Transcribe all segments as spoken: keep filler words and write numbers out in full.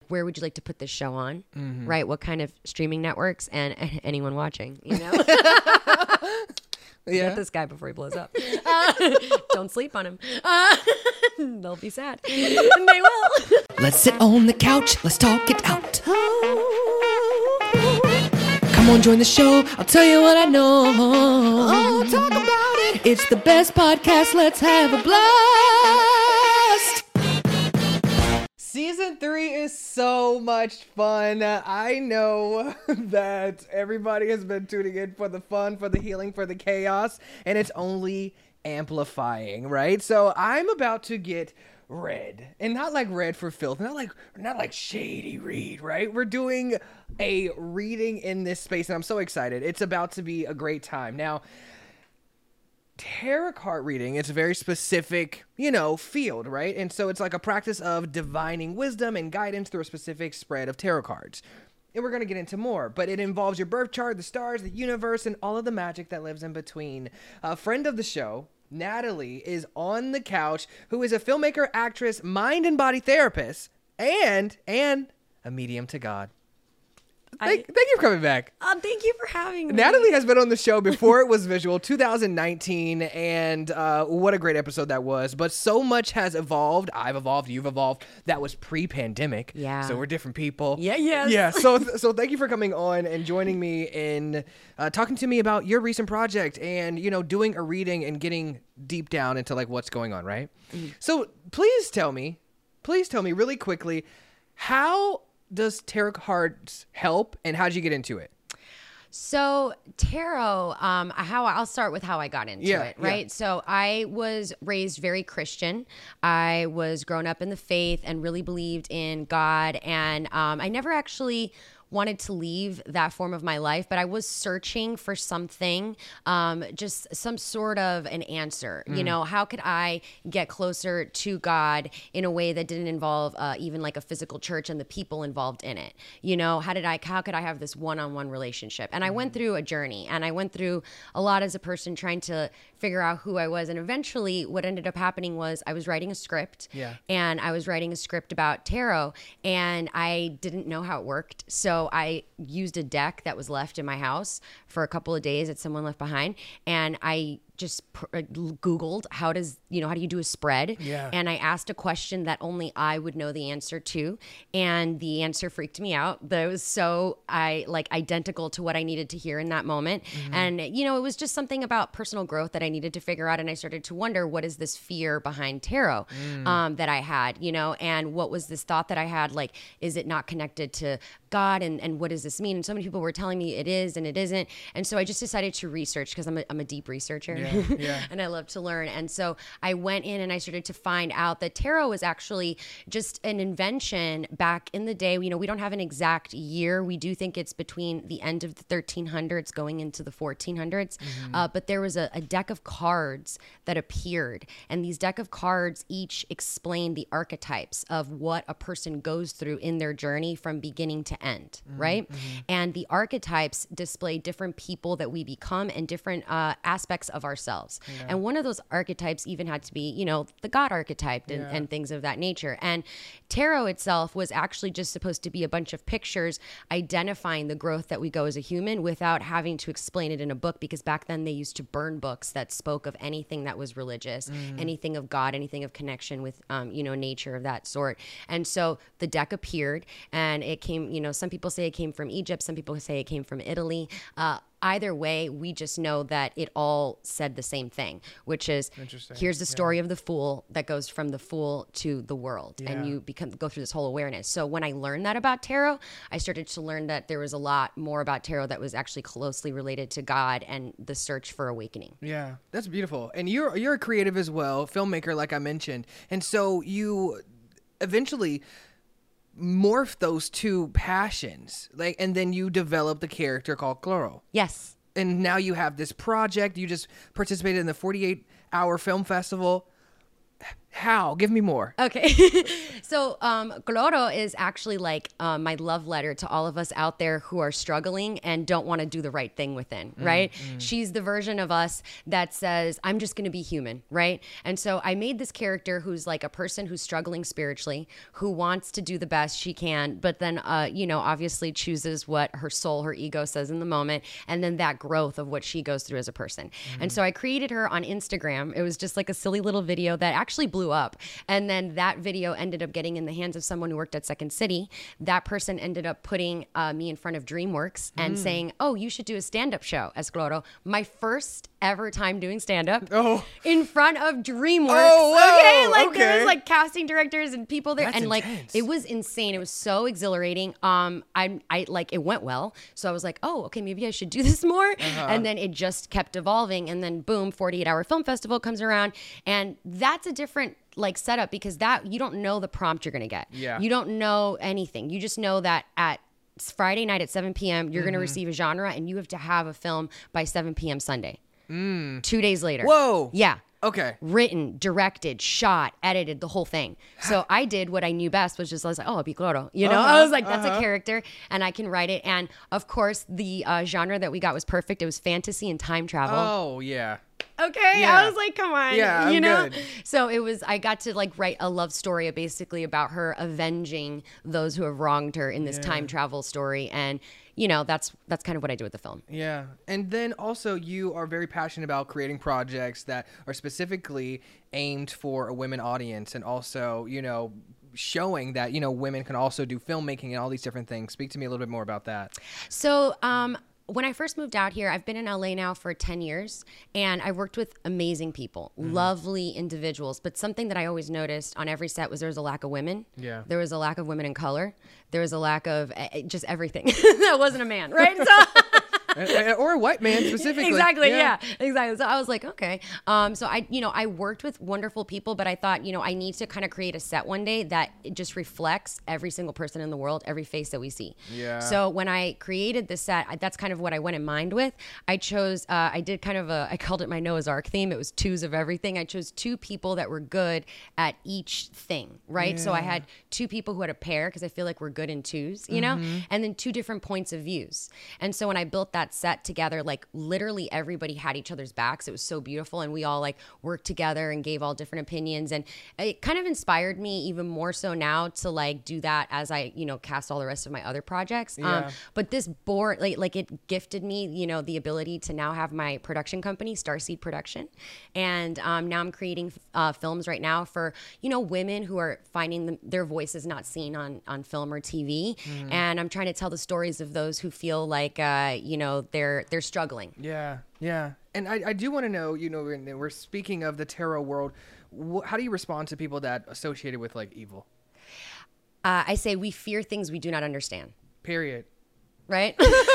where would you like to put this show on? Mm-hmm. Right? What kind of streaming networks and anyone watching, you know? Yeah. Get this guy before he blows up. Uh, don't sleep on him. Uh, they'll be sad. And they will. Let's sit on the couch. Let's talk it out. Come on, join the show. I'll tell you what I know. Oh, talk about it. It's the best podcast. Let's have a blast. Season three is so much fun. I know that everybody has been tuning in for the fun, for the healing, for the chaos, and it's only amplifying, right? So I'm about to get red, and not like red for filth, not like not like shady read, right? We're doing a reading in this space, and I'm so excited. It's about to be a great time. Now, tarot card reading, it's a very specific, you know, field, right? And so it's like a practice of divining wisdom and guidance through a specific spread of tarot cards. And we're going to get into more, but it involves your birth chart, the stars, the universe, and all of the magic that lives in between. A friend of the show, Natalie, is on the couch, who is a filmmaker, actress, mind and body therapist, and, and a medium to God. Thank, I, thank you for coming back. Um, thank you for having me. Natalie has been on the show before it was visual, two thousand nineteen, and uh, what a great episode that was. But so much has evolved. I've evolved. You've evolved. That was pre-pandemic. Yeah. So we're different people. Yeah, yes. Yeah. So, so thank you for coming on and joining me in uh, talking to me about your recent project and, you know, doing a reading and getting deep down into like what's going on, right? Mm-hmm. So please tell me, please tell me really quickly, how does tarot cards help, and how did you get into it? So tarot, um, how I'll start with how I got into yeah, it, right? Yeah. So I was raised very Christian. I was grown up in the faith and really believed in God, and um, I never actually wanted to leave that form of my life, but I was searching for something, um, just some sort of an answer. Mm. You know, how could I get closer to God in a way that didn't involve uh, even like a physical church and the people involved in it? You know, how did I, how could I have this one-on-one relationship? And mm. I went through a journey, and I went through a lot as a person trying to figure out who I was. And eventually what ended up happening was I was writing a script yeah. and I was writing a script about tarot, and I didn't know how it worked. So I used a deck that was left in my house for a couple of days that someone left behind, and I just pr- Googled how does, you know, how do you do a spread? Yeah. And I asked a question that only I would know the answer to. And the answer freaked me out. That was so I like identical to what I needed to hear in that moment. Mm-hmm. And, you know, it was just something about personal growth that I needed to figure out. And I started to wonder, what is this fear behind tarot mm. um, that I had, you know, and what was this thought that I had? Like, is it not connected to God? And, and what does this mean? And so many people were telling me it is and it isn't. And so I just decided to research, because I'm a, I'm a deep researcher. Yeah. Yeah. And I love to learn. And so I went in and I started to find out that tarot was actually just an invention back in the day. You know, we don't have an exact year. We do think it's between the end of the thirteen hundreds going into the fourteen hundreds. Mm-hmm. Uh, but there was a, a deck of cards that appeared. And these deck of cards each explain the archetypes of what a person goes through in their journey from beginning to end, mm-hmm. right? Mm-hmm. And the archetypes display different people that we become and different uh, aspects of ourselves. Yeah. And one of those archetypes even had to be, you know, the God archetype and, yeah. and things of that nature. And tarot itself was actually just supposed to be a bunch of pictures identifying the growth that we go as a human without having to explain it in a book, because back then they used to burn books that spoke of anything that was religious, mm. anything of God, anything of connection with, um, you know, nature of that sort. And so the deck appeared, and it came, you know, some people say it came from Egypt, some people say it came from Italy. Uh, Either way, we just know that it all said the same thing, which is here's the story yeah. of the fool that goes from the fool to the world. Yeah. And you become go through this whole awareness. So when I learned that about tarot, I started to learn that there was a lot more about tarot that was actually closely related to God and the search for awakening. Yeah, that's beautiful. And you're you're a creative as well, filmmaker, like I mentioned. And so you eventually morph those two passions, like, and then you develop the character called Cloro. Yes. And now you have this project. You just participated in the forty-eight hour film festival. How? Give me more. Okay. So, um, Cloro is actually like um, my love letter to all of us out there who are struggling and don't want to do the right thing within, right? Mm, mm. She's the version of us that says, I'm just going to be human, right? And so I made this character who's like a person who's struggling spiritually, who wants to do the best she can, but then, uh, you know, obviously chooses what her soul, her ego says in the moment, and then that growth of what she goes through as a person. Mm. And so I created her on Instagram. It was just like a silly little video that actually blew up. And then that video ended up getting in the hands of someone who worked at Second City. That person ended up putting uh, me in front of DreamWorks and mm. saying, oh, you should do a stand-up show as Cloro. My first ever time doing stand-up oh. in front of DreamWorks. Oh, whoa, okay, like okay. there was like casting directors and people there. That's and like intense. It was insane. It was so exhilarating. Um, I, I like it went well. So I was like, oh, okay, maybe I should do this more. Uh-huh. And then it just kept evolving. And then boom, forty-eight hour film festival comes around. And that's a different like setup because that you don't know the prompt you're gonna get. Yeah. You don't know anything. You just know that at Friday night at seven p.m. you're mm-hmm. gonna receive a genre and you have to have a film by seven p.m. Sunday. Mm. Two days later. Whoa. Yeah. Okay. Written, directed, shot, edited, the whole thing. So I did what I knew best, was just I was like, oh, I'll be Cloro. You know, uh-huh, I was like, that's uh-huh. a character, and I can write it. And of course, the uh, genre that we got was perfect. It was fantasy and time travel. Oh yeah. Okay, yeah. I was like, come on, yeah, you I'm know. Good. So it was. I got to like write a love story, basically about her avenging those who have wronged her in this yeah. time travel story, and you know, that's that's kind of what I do with the film. Yeah, and then also you are very passionate about creating projects that are specifically aimed for a women audience, and also, you know, showing that, you know, women can also do filmmaking and all these different things. Speak to me a little bit more about that. So, um. When I first moved out here, I've been in L A now for ten years, and I worked with amazing people, mm. lovely individuals. But something that I always noticed on every set was there was a lack of women. Yeah. There was a lack of women in color. There was a lack of uh, just everything. That wasn't a man, right? So. Or a white man specifically. Exactly. Yeah. yeah, exactly. So I was like, okay. Um, so I, you know, I worked with wonderful people, but I thought, you know, I need to kind of create a set one day that it just reflects every single person in the world, every face that we see. Yeah. So when I created this set, I, that's kind of what I went in mind with. I chose, uh, I did kind of a, I called it my Noah's Ark theme. It was twos of everything. I chose two people that were good at each thing, right? Yeah. So I had two people who had a pair because I feel like we're good in twos, you mm-hmm. know, and then two different points of views. And so when I built that set together, like literally everybody had each other's backs. It was so beautiful, and we all like worked together and gave all different opinions, and it kind of inspired me even more so now to like do that as I, you know, cast all the rest of my other projects. Yeah. Um, but this board, like, like it gifted me, you know, the ability to now have my production company, Starseed Production, and um, now I'm creating uh, films right now for, you know, women who are finding them, their voices not seen on on film or T V, mm. and I'm trying to tell the stories of those who feel like, uh, you know, they're they're struggling. Yeah, yeah. And I, I do want to know, you know, we're, we're speaking of the tarot world. Wh- how do you respond to people that associated with like evil? Uh, I say we fear things we do not understand. Period. Right?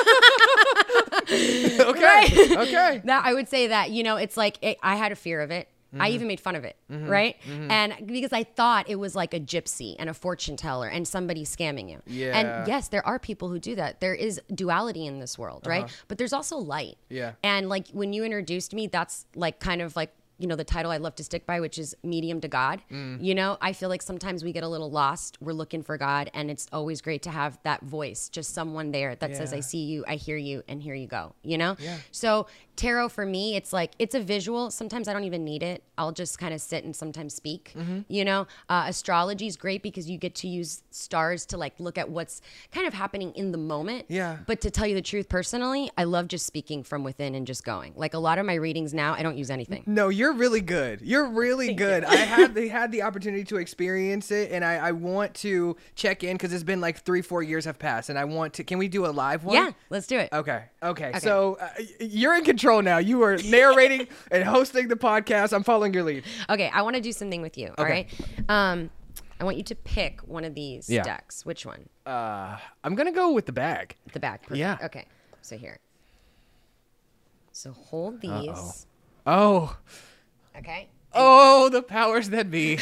Okay. Right? Okay. Now, I would say that, you know, it's like it, I had a fear of it. Mm-hmm. I even made fun of it, mm-hmm. right? Mm-hmm. And because I thought it was like a gypsy and a fortune teller and somebody scamming you. Yeah. And yes, there are people who do that. There is duality in this world, right? Uh-huh. But there's also light. Yeah. And like when you introduced me, that's like kind of like, you know, the title I love to stick by, which is medium to God. Mm. You know, I feel like sometimes we get a little lost. We're looking for God, and it's always great to have that voice, just someone there that yeah. says, I see you, I hear you, and here you go, you know? Yeah. So tarot for me, it's like, it's a visual. Sometimes I don't even need it. I'll just kind of sit and sometimes speak, mm-hmm. you know? Uh, astrology is great because you get to use stars to like look at what's kind of happening in the moment. Yeah. But to tell you the truth, personally, I love just speaking from within and just going. Like a lot of my readings now, I don't use anything. No, you're really good. You're really Thank good. You. I had they had the opportunity to experience it, and I, I want to check in because it's been like three, four years have passed, and I want to. Can we do a live one? Yeah, let's do it. Okay. Okay. Okay. So uh, you're in control now. You are narrating and hosting the podcast. I'm following your lead. Okay, I want to do something with you. All Okay. right. Um, I want you to pick one of these Yeah. decks. Which one? Uh, I'm gonna go with the bag. The back. Perfect. Yeah. Okay. So here. So hold these. Uh-oh. Oh. Okay. Oh, the powers that be.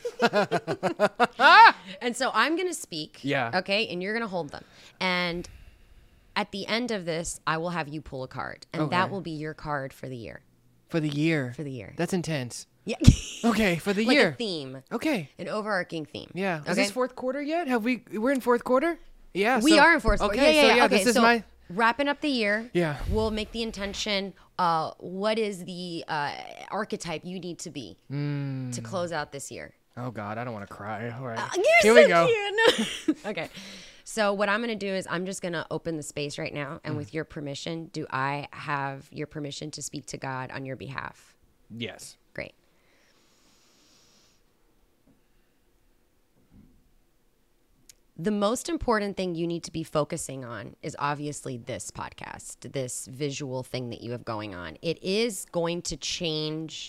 And so I'm going to speak. Yeah. Okay. And you're going to hold them. And at the end of this, I will have you pull a card. And Okay. that will be your card for the year. For the year. For the year. That's intense. Yeah. Okay, for the Like year. a theme. Okay. An overarching theme. Yeah. Is Okay. this fourth quarter yet? Have we? We're in fourth quarter. Yeah. We so- are in fourth quarter. Okay. Yeah, yeah, so yeah. yeah, okay, this is so my. wrapping up the year. Yeah. We'll make the intention. Uh, what is the uh, archetype you need to be Mm. to close out this year? Oh God, I don't want to cry. All right. You're Here so we go. cute. Okay. So what I'm going to do is I'm just going to open the space right now. And Mm. with your permission, do I have your permission to speak to God on your behalf? Yes. Great. The most important thing you need to be focusing on is obviously this podcast, this visual thing that you have going on. It is going to change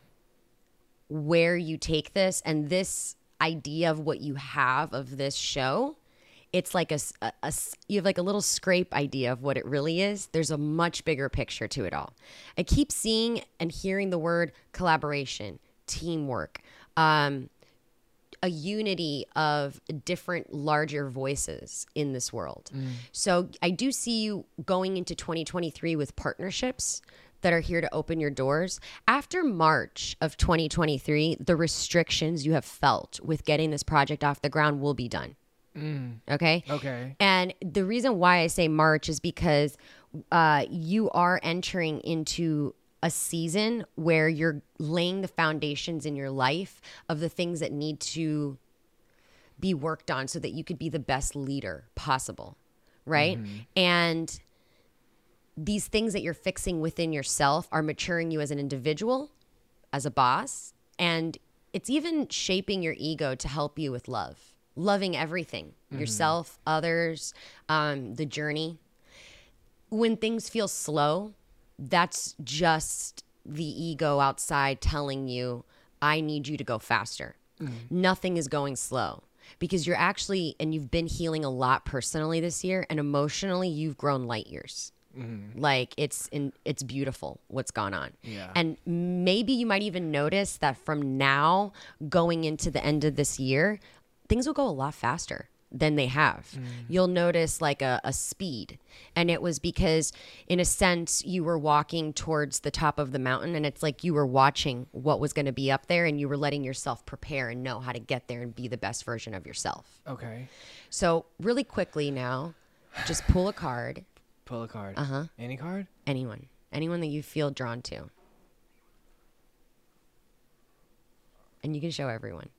where you take this, and this idea of what you have of this show. It's like a, s- a- a s- you have like a little scrape idea of what it really is. There's a much bigger picture to it all. I keep seeing and hearing the word collaboration, teamwork, um, a unity of different larger voices in this world. So I do see you going into twenty twenty-three with partnerships that are here to open your doors. After March of twenty twenty-three, the restrictions you have felt with getting this project off the ground will be done. Okay? Okay. And the reason why I say March is because uh, you are entering into a season where you're laying the foundations in your life of the things that need to be worked on so that you could be the best leader possible, right? And these things that you're fixing within yourself are maturing you as an individual, as a boss, and it's even shaping your ego to help you with love. Loving everything, yourself, others, um, the journey. When things feel slow, that's just the ego outside telling you, I need you to go faster. Nothing is going slow because you're actually, and you've been healing a lot personally this year, and emotionally, you've grown light years. Like it's in, it's beautiful what's gone on. Yeah. And maybe you might even notice that from now going into the end of this year, things will go a lot faster than they have. You'll notice like a, a speed. And it was because in a sense you were walking towards the top of the mountain, and it's like you were watching what was going to be up there, and you were letting yourself prepare and know how to get there and be the best version of yourself. Okay. So really quickly now, just pull a card. Pull a card. Uh-huh. Any card? Anyone. Anyone that you feel drawn to. And you can show everyone.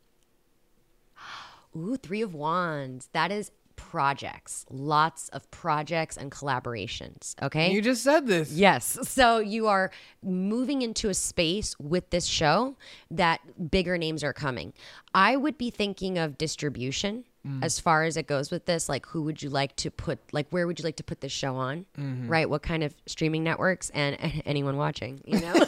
Ooh, Three of Wands. That is projects. Lots of projects and collaborations. Okay. You just said this. Yes. So you are moving into a space with this show that bigger names are coming. I would be thinking of distribution as far as it goes with this. Like, who would you like to put, like, where would you like to put this show on? Right? What kind of streaming networks and anyone watching, you know?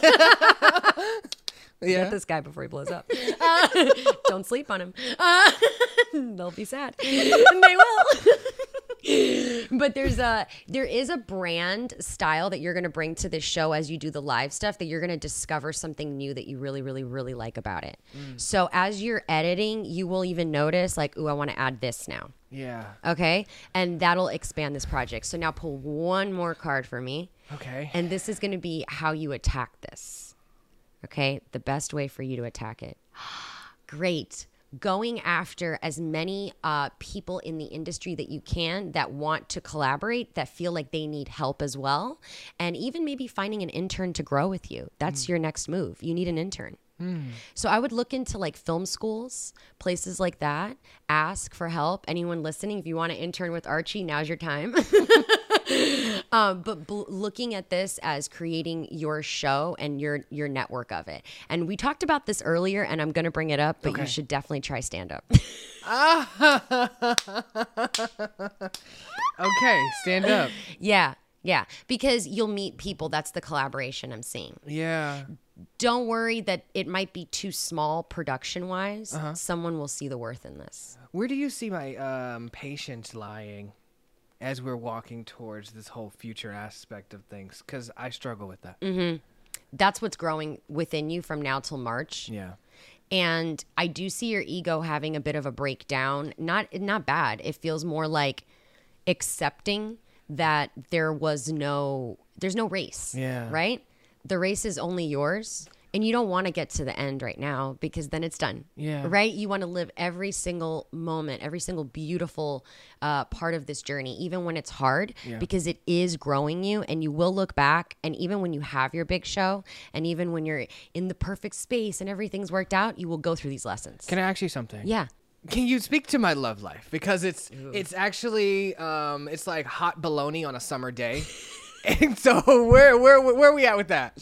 Yeah. Get this guy before he blows up. Uh, don't sleep on him. Uh, they'll be sad. And they will. But there's a there is a brand style that you're going to bring to this show as you do the live stuff, that you're going to discover something new that you really, really, really like about it. So as you're editing, you will even notice like, ooh, I want to add this now. Yeah. Okay. And that'll expand this project. So now pull one more card for me. Okay. And this is going to be how you attack this. Okay, the best way for you to attack it. Great. Going after as many uh, people in the industry that you can that want to collaborate, that feel like they need help as well. And even maybe finding an intern to grow with you. That's mm. your next move. You need an intern. Mm. So I would look into like film schools, places like that. Ask for help. Anyone listening, if you want to intern with Archie, now's your time. um, but bl- looking at this as creating your show and your your network of it. And we talked about this earlier, and I'm going to bring it up, but Okay. you should definitely try stand up. Okay, stand up. Yeah, yeah, because you'll meet people. That's the collaboration I'm seeing. Yeah. Don't worry that it might be too small production wise. Uh-huh. Someone will see the worth in this. Where do you see my um, patience lying as we're walking towards this whole future aspect of things? Because I struggle with that. Mm-hmm. That's what's growing within you from now till March. Yeah. And I do see your ego having a bit of a breakdown. Not not bad. It feels more like accepting that there was no, there's no race. Yeah. Right? The race is only yours. And you don't want to get to the end right now because then it's done. Yeah. Right? You want to live every single moment, every single beautiful uh, part of this journey, even when it's hard, Yeah. because it is growing you, and you will look back. And even when you have your big show, and even when you're in the perfect space and everything's worked out, you will go through these lessons. Can I ask you something? Yeah. Can you speak to my love life? Because it's it's actually um it's like hot bologna on a summer day. And so where where where are we at with that?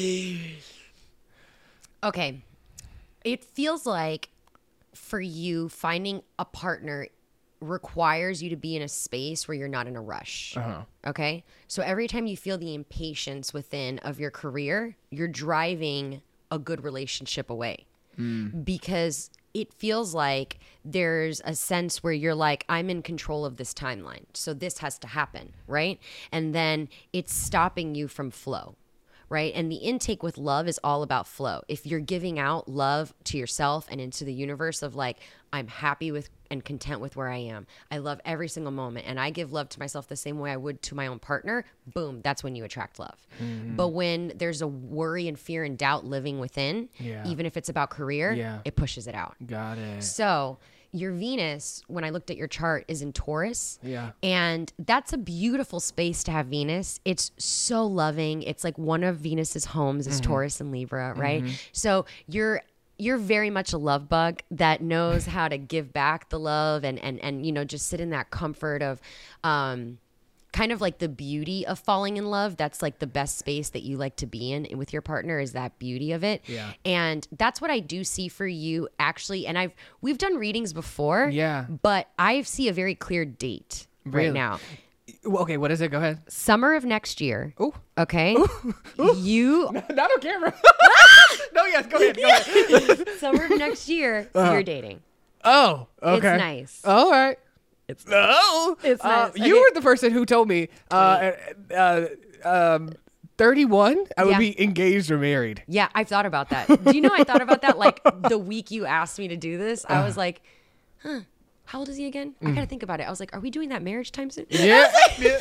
Okay. It feels like for you, finding a partner requires you to be in a space where you're not in a rush. Uh-huh. Okay? So every time you feel the impatience within of your career, you're driving a good relationship away. Mm. Because it feels like there's a sense where you're like, I'm in control of this timeline, so this has to happen, right? And then it's stopping you from flow, right? And the intake with love is all about flow. If you're giving out love to yourself and into the universe of like, I'm happy with and content with where I am, I love every single moment, and I give love to myself the same way I would to my own partner, boom, that's when you attract love. Mm-hmm. But when there's a worry and fear and doubt living within, yeah. even if it's about career, yeah. it pushes it out. Got it. So your Venus, when I looked at your chart, is in Taurus. Yeah. And that's a beautiful space to have Venus. It's so loving. It's like one of Venus's homes is mm-hmm. Taurus and Libra, right? Mm-hmm. So you're you're very much a love bug that knows how to give back the love and and and you know, just sit in that comfort of um kind of like the beauty of falling in love. That's like the best space that you like to be in with your partner, is that beauty of it. Yeah. And that's what I do see for you actually. And I've, we've done readings before, yeah, but I see a very clear date really? right now. Okay. What is it? Go ahead. Summer of next year. Ooh. Okay. Ooh. Ooh. You. No, not on camera. No, yes. Go ahead. Go ahead. Summer of next year, uh-huh. you're dating. Oh, okay. It's nice. All right. It's no. It's nice. Uh, you okay. were the person who told me uh, uh, um, thirty-one, I would yeah. be engaged or married. Yeah, I've thought about that. Do you know I thought about that like the week you asked me to do this? I was like, huh, how old is he again? Mm. I got to think about it. I was like, are we doing that marriage time soon? Yeah.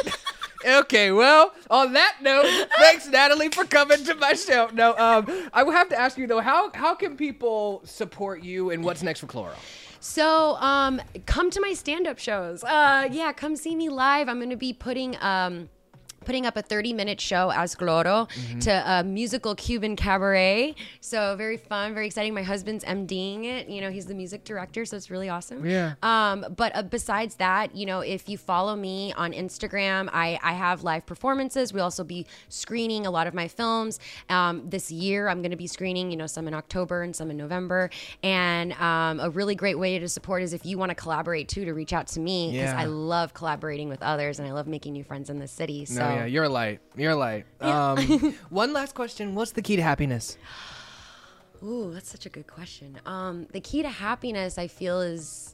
Okay, well, on that note, thanks, Natalie, for coming to my show. No, um, I would have to ask you, though, how, how can people support you and what's next for Chloro? So um, come to my stand-up shows. Uh, yeah, come see me live. I'm going to be putting... Um, putting up a thirty minute show as Chloro mm-hmm. to a musical Cuban cabaret. So very fun, very exciting. My husband's MDing it. You know, he's the music director, so it's really awesome. Yeah. Um, but uh, besides that, you know, if you follow me on Instagram, I, I have live performances. We'll also be screening a lot of my films. Um, this year, I'm going to be screening, you know, some in October and some in November. And um, a really great way to support is if you want to collaborate too, to reach out to me, because yeah. I love collaborating with others and I love making new friends in the city. So. No, yeah, you're a light. You're a light. Yeah. Um, one last question. What's the key to happiness? Ooh, that's such a good question. Um, the key to happiness, I feel, is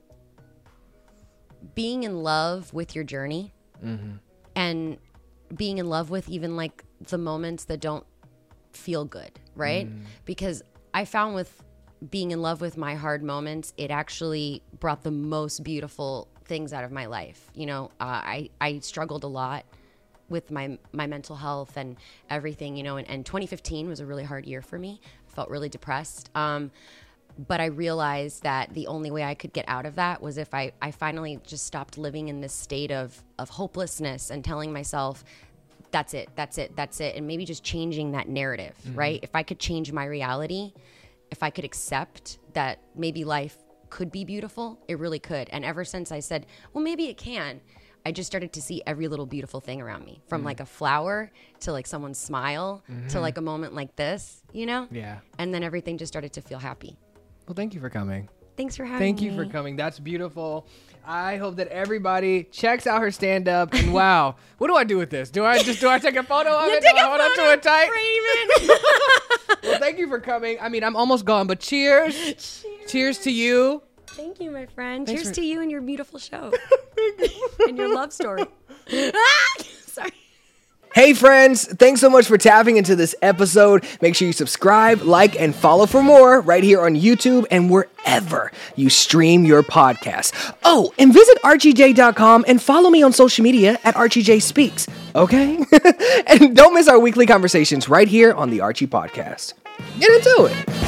being in love with your journey mm-hmm. and being in love with even like the moments that don't feel good, right? Mm. Because I found with being in love with my hard moments, it actually brought the most beautiful things out of my life. You know, uh, I, I struggled a lot with my my mental health and everything, you know, and, and twenty fifteen was a really hard year for me. I felt really depressed. Um, but I realized that the only way I could get out of that was if I, I finally just stopped living in this state of, of hopelessness and telling myself, that's it, that's it, that's it. And maybe just changing that narrative, mm-hmm. right? If I could change my reality, if I could accept that maybe life could be beautiful, it really could. And ever since I said, well, maybe it can, I just started to see every little beautiful thing around me, from mm-hmm. like a flower to like someone's smile mm-hmm. to like a moment like this, you know? Yeah. And then everything just started to feel happy. Well, thank you for coming. Thanks for having Thank me. you for coming. That's beautiful. I hope that everybody checks out her stand-up. And wow, what do I do with this? Do I just do I take a photo of you it? Take do I a hold photo, on to it tight? Frame it. Well, thank you for coming. I mean, I'm almost gone, but cheers. Cheers, cheers to you. Thank you, my friend. Thanks cheers for- to you and your beautiful show. And your love story. Sorry. Hey friends, thanks so much for tapping into this episode. Make sure you subscribe, like, and follow for more right here on YouTube and wherever you stream your podcast. Oh, and visit archie j dot com and follow me on social media at archie j speaks, okay? And don't miss our weekly conversations right here on the Archie Podcast. Get into it.